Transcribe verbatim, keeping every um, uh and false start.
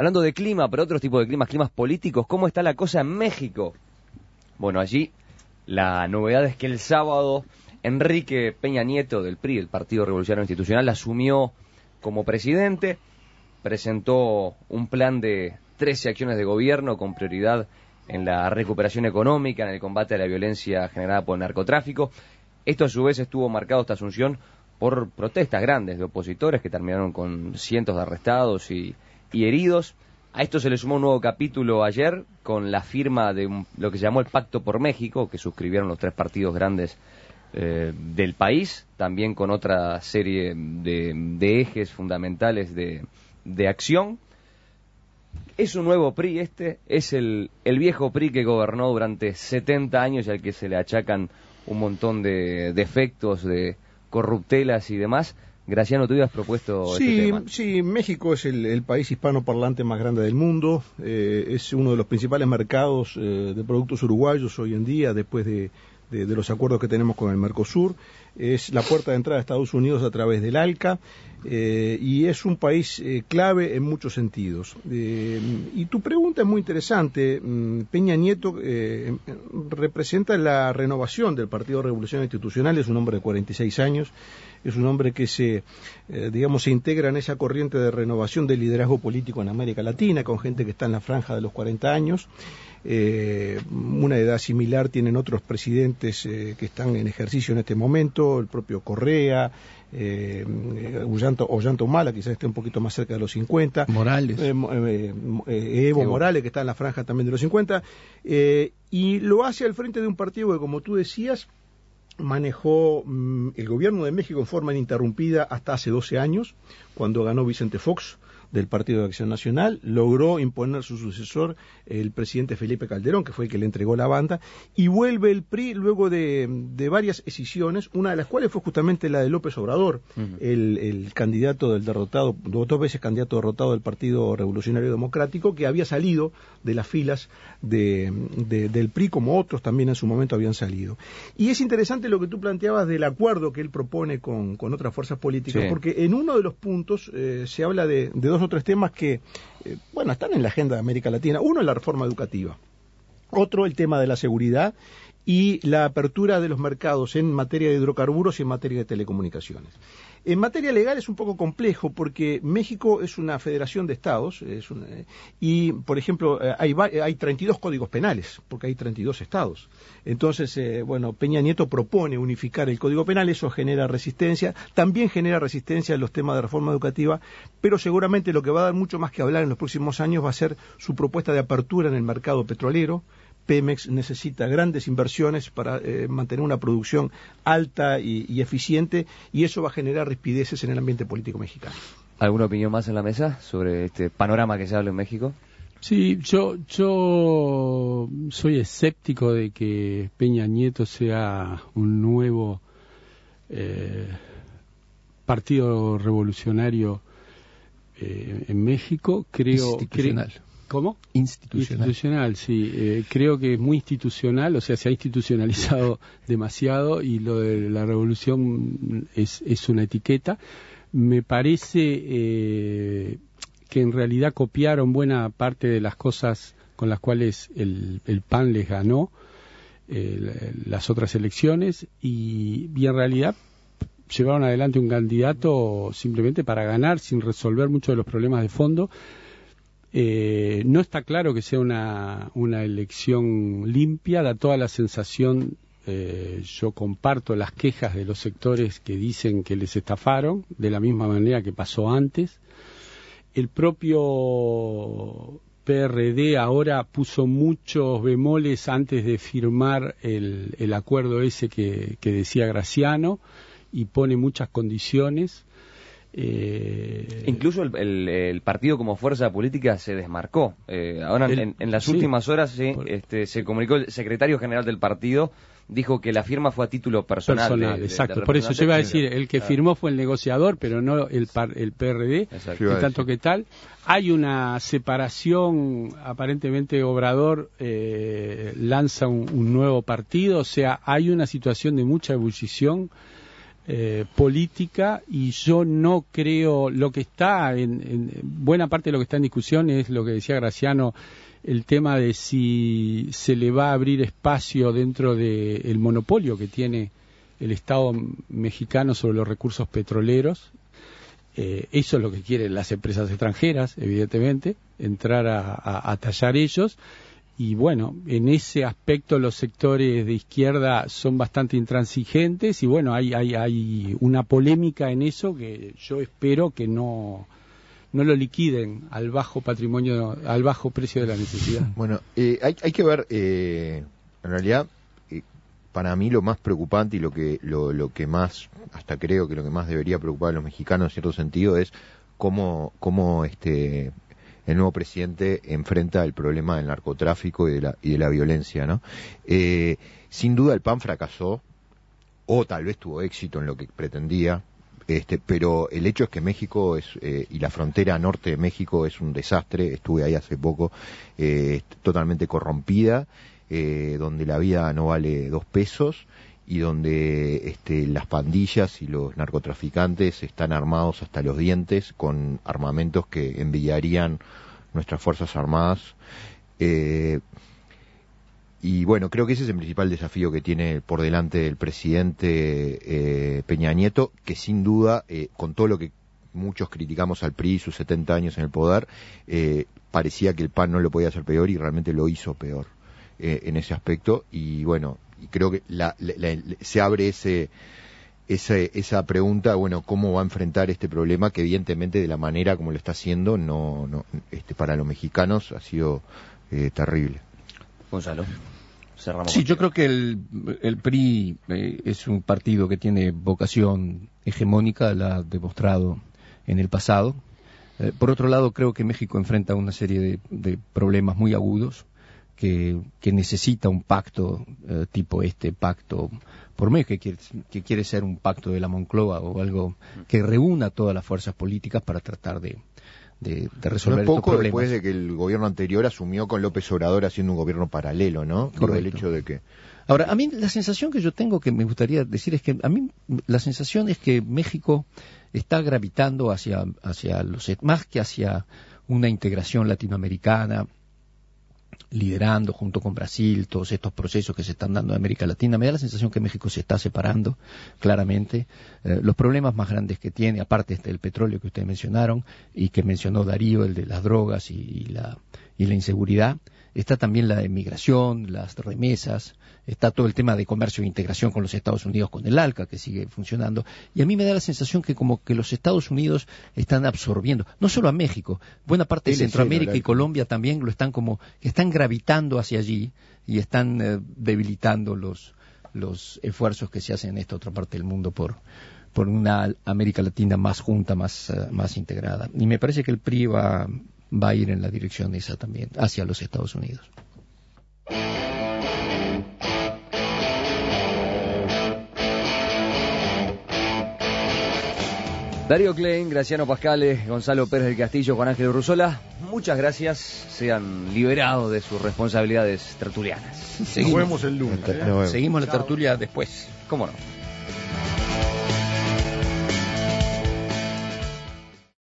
Hablando de clima, pero otros tipos de climas, climas políticos, ¿cómo está la cosa en México? Bueno, allí la novedad es que el sábado Enrique Peña Nieto del P R I, el Partido Revolucionario Institucional, asumió como presidente, presentó un plan de trece acciones de gobierno con prioridad en la recuperación económica, en el combate a la violencia generada por el narcotráfico. Esto a su vez estuvo marcado, esta asunción, por protestas grandes de opositores que terminaron con cientos de arrestados y, y heridos. A esto se le sumó un nuevo capítulo ayer con la firma de un, lo que se llamó el Pacto por México, que suscribieron los tres partidos grandes eh, del país, también con otra serie de, de ejes fundamentales de, de acción. Es un nuevo P R I este, es el, el viejo P R I que gobernó durante setenta años y al que se le achacan un montón de defectos, de corruptelas y demás. Graciano, tú habías propuesto sí, este tema. Sí, México es el, el país hispanoparlante más grande del mundo, eh, es uno de los principales mercados eh, de productos uruguayos hoy en día, después de, de, de los acuerdos que tenemos con el Mercosur. Es la puerta de entrada a Estados Unidos a través del ALCA, eh, y es un país eh, clave en muchos sentidos. Eh, y tu pregunta es muy interesante. Peña Nieto eh, representa la renovación del Partido Revolucionario Institucional, es un hombre de cuarenta y seis años, es un hombre que se, eh, digamos, se integra en esa corriente de renovación del liderazgo político en América Latina, con gente que está en la franja de los cuarenta años. Eh, una edad similar tienen otros presidentes eh, que están en ejercicio en este momento, el propio Correa, eh, Ollanta, Ollanta Humala, quizás esté un poquito más cerca de los cincuenta. Morales. Eh, eh, eh, Evo Morales, que está en la franja también de los cincuenta. Eh, y lo hace al frente de un partido que, como tú decías, manejó mmm, el gobierno de México en forma ininterrumpida hasta hace doce años, cuando ganó Vicente Fox del Partido de Acción Nacional, logró imponer su sucesor, el presidente Felipe Calderón, que fue el que le entregó la banda, y vuelve el P R I luego de, de varias escisiones, una de las cuales fue justamente la de López Obrador, uh-huh. el, el candidato del derrotado, dos veces candidato derrotado del Partido Revolucionario Democrático, que había salido de las filas de, de, del P R I, como otros también en su momento habían salido. Y es interesante lo que tú planteabas del acuerdo que él propone con, con otras fuerzas políticas, sí. porque en uno de los puntos eh, se habla de, de dos o tres temas que, eh, bueno, están en la agenda de América Latina. Uno es la reforma educativa, otro el tema de la seguridad y la apertura de los mercados en materia de hidrocarburos y en materia de telecomunicaciones. En materia legal es un poco complejo porque México es una federación de estados es una, y, por ejemplo, hay, hay treinta y dos códigos penales porque hay treinta y dos estados. Entonces, eh, bueno, Peña Nieto propone unificar el Código Penal, eso genera resistencia, también genera resistencia en los temas de reforma educativa, pero seguramente lo que va a dar mucho más que hablar en los próximos años va a ser su propuesta de apertura en el mercado petrolero. Pemex necesita grandes inversiones para eh, mantener una producción alta y, y eficiente, y eso va a generar rispideces en el ambiente político mexicano. ¿Alguna opinión más en la mesa sobre este panorama que se habla en México? Sí, yo, yo soy escéptico de que Peña Nieto sea un nuevo eh, partido revolucionario eh, en México. Creo, institucional. Creo, ¿Cómo? Institucional. Institucional, sí. Eh, creo que es muy institucional, o sea, se ha institucionalizado demasiado y lo de la revolución es, es una etiqueta. Me parece eh, que en realidad copiaron buena parte de las cosas con las cuales el, el P A N les ganó eh, las otras elecciones y, y en realidad llevaron adelante un candidato simplemente para ganar sin resolver muchos de los problemas de fondo. Eh, no está claro que sea una, una elección limpia, da toda la sensación, eh, yo comparto las quejas de los sectores que dicen que les estafaron, de la misma manera que pasó antes. El propio P R D ahora puso muchos bemoles antes de firmar el, el acuerdo ese que, que decía Graciano y pone muchas condiciones. Eh, Incluso el, el, el partido como fuerza política se desmarcó. Eh, ahora el, en, en las sí, últimas horas sí, por... este, se comunicó el secretario general del partido, dijo que la firma fue a título personal. Personal, de, exacto. De, de por eso yo iba a decir, el que claro. firmó fue el negociador, pero no el, par, el P R D, exacto. tanto que tal. Hay una separación, aparentemente Obrador eh, lanza un, un nuevo partido, o sea, hay una situación de mucha ebullición. eh, política, y yo no creo, lo que está en, en buena parte de lo que está en discusión es lo que decía Graciano, el tema de si se le va a abrir espacio dentro del monopolio que tiene el Estado mexicano sobre los recursos petroleros. Eh, eso es lo que quieren las empresas extranjeras, evidentemente, entrar a, a, a tallar ellos. Y bueno, en ese aspecto los sectores de izquierda son bastante intransigentes, y bueno, hay, hay, hay una polémica en eso que yo espero que no, no lo liquiden al bajo patrimonio, al bajo precio de la necesidad. Bueno, eh, hay, hay que ver, eh, en realidad, eh, para mí lo más preocupante y lo que, lo, lo que más, hasta creo que lo que más debería preocupar a los mexicanos en cierto sentido es cómo, cómo este... el nuevo presidente enfrenta el problema del narcotráfico y de la, y de la violencia, ¿no? Eh, sin duda el P A N fracasó, o tal vez tuvo éxito en lo que pretendía, este, pero el hecho es que México es, eh, y la frontera norte de México es un desastre. Estuve ahí hace poco, eh, totalmente corrompida, eh, donde la vida no vale dos pesos, y donde este, las pandillas y los narcotraficantes están armados hasta los dientes con armamentos que envidiarían nuestras Fuerzas Armadas. Eh, y bueno, creo que ese es el principal desafío que tiene por delante el presidente eh, Peña Nieto, que sin duda, eh, con todo lo que muchos criticamos al P R I, sus setenta años en el poder, eh, parecía que el P A N no lo podía hacer peor, y realmente lo hizo peor eh, en ese aspecto. Y bueno, y creo que la, la, la, se abre ese, ese esa pregunta, bueno, cómo va a enfrentar este problema, que evidentemente de la manera como lo está haciendo, no, no este, para los mexicanos ha sido eh, terrible. Gonzalo, cerramos. Sí, yo creo que el, el P R I eh, es un partido que tiene vocación hegemónica, la ha demostrado en el pasado. Eh, por otro lado, creo que México enfrenta una serie de, de problemas muy agudos, Que, que necesita un pacto eh, tipo este pacto por México, que quiere, que quiere ser un pacto de la Moncloa o algo que reúna todas las fuerzas políticas para tratar de, de, de resolver no es estos poco problemas. Después de que el gobierno anterior asumió con López Obrador haciendo un gobierno paralelo, ¿no? Por el hecho de que... Ahora, a mí la sensación que yo tengo, que me gustaría decir, es que a mí la sensación es que México está gravitando hacia, hacia los, más que hacia una integración latinoamericana, liderando junto con Brasil todos estos procesos que se están dando en América Latina. Me da la sensación que México se está separando claramente. Eh, los problemas más grandes que tiene, aparte del petróleo que ustedes mencionaron y que mencionó Darío, el de las drogas y, y, la, y la inseguridad, está también la emigración, las remesas, está todo el tema de comercio e integración con los Estados Unidos, con el ALCA, que sigue funcionando. Y a mí me da la sensación que como que los Estados Unidos están absorbiendo, no solo a México, buena parte de Centroamérica y Colombia también lo están como, están gravitando hacia allí y están eh, debilitando los, los esfuerzos que se hacen en esta otra parte del mundo por, por una América Latina más junta, más, uh, más integrada. Y me parece que el P R I va, va a ir en la dirección esa también, hacia los Estados Unidos. Darío Klein, Graciano Pascale, Gonzalo Pérez del Castillo, Juan Ángel Urruzola, muchas gracias, sean liberados de sus responsabilidades tertulianas. Seguimos. Nos vemos el lunes. ¿eh? Seguimos la tertulia después. ¿Cómo no?